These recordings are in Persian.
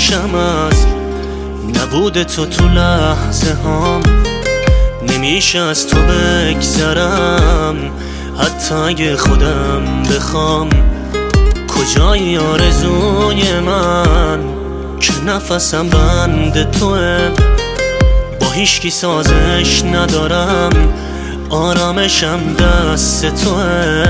میشم از نبود تو تو لحظه هام. نمیشه از تو بگذرم حتی اگه خودم بخوام. کجای آرزوی من که نفسم بند توه. با هیچکی سازش ندارم آرامشم دست توه.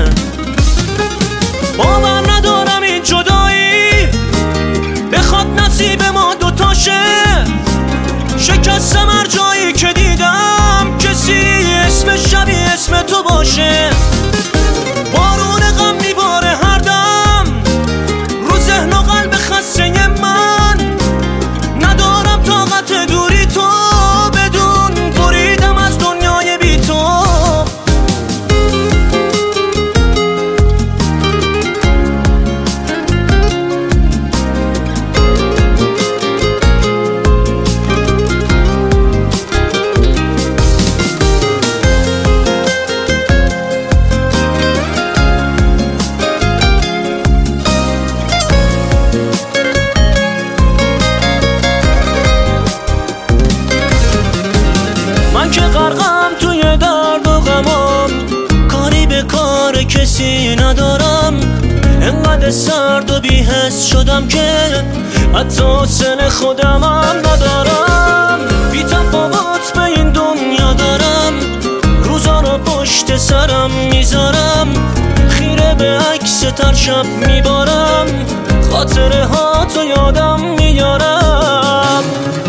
باور ندارم این جدایی بخواد نصیب ما دوتاشه. شکستم هر جایی که دیدم کسی اسم شبیه اسم تو باشه. بارون غم میباره هر دم رو ذهن و قلب خسته من. ندارم طاقت دوری تو بدون بریدم از دنیای بی تو. من که غرقم توی درد و غمام، کاری به کار کسی ندارم. انقدر سرد و بی‌حس شدم که حتی حوصله خودمم ندارم. بی تفاوت به این دنیا دارم، روزا رو پشت سرم میذارم. خیره به عکس تر شب میبارم، خاطره ها تو یادم میارم.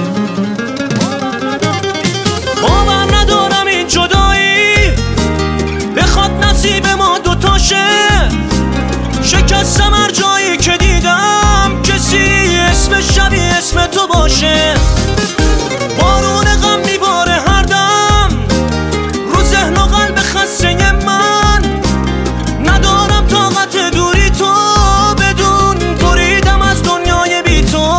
باور ندارم این جدایی بخواد نصیب ما دوتاشه. شکستم هر جایی که دیدم کسی اسم شبیه اسم تو باشه. بارون غم میباره هر دم رو ذهن و قلب خسته من. ندارم طاقت دوری تو بدون بریدم از دنیای بی تو.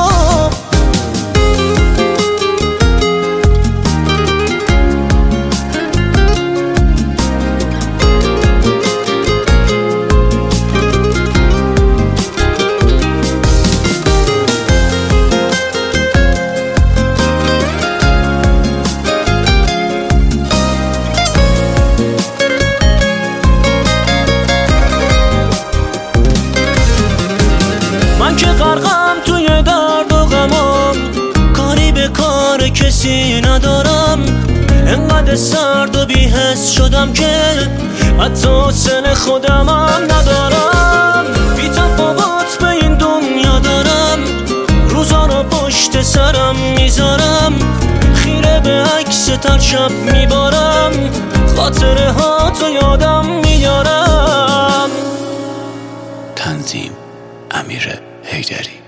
من که غرقم توی درد و غمام، کاری به کار کسی ندارم. انقدر سرد و بی‌حس شدم که حتی حوصله خودمم ندارم. بی تفاوت به این دنیا دارم، روزا رو پشت سرم میذارم. خیره به عکس تر شب میبارم، خاطره ها تو یادم میارم. تنظیم امیر حیدری.